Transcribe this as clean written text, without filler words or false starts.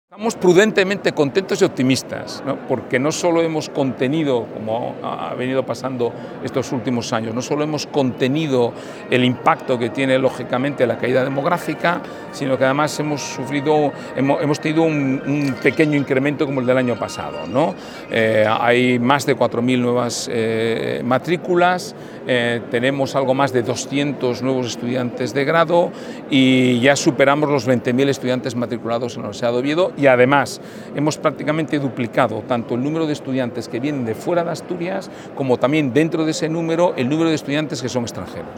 Estamos prudentemente contentos y optimistas, ¿no? Porque no solo hemos contenido, como ha venido pasando estos últimos años, no solo hemos contenido el impacto que tiene lógicamente la caída demográfica, sino que además hemos tenido un pequeño incremento como el del año pasado, ¿no? Hay más de 4.000 nuevas matrículas, tenemos algo más de 200 nuevos estudiantes de grado y ya superamos los 20.000 estudiantes matriculados en la Universidad de Oviedo. Y además hemos prácticamente duplicado tanto el número de estudiantes que vienen de fuera de Asturias como también dentro de ese número el número de estudiantes que son extranjeros.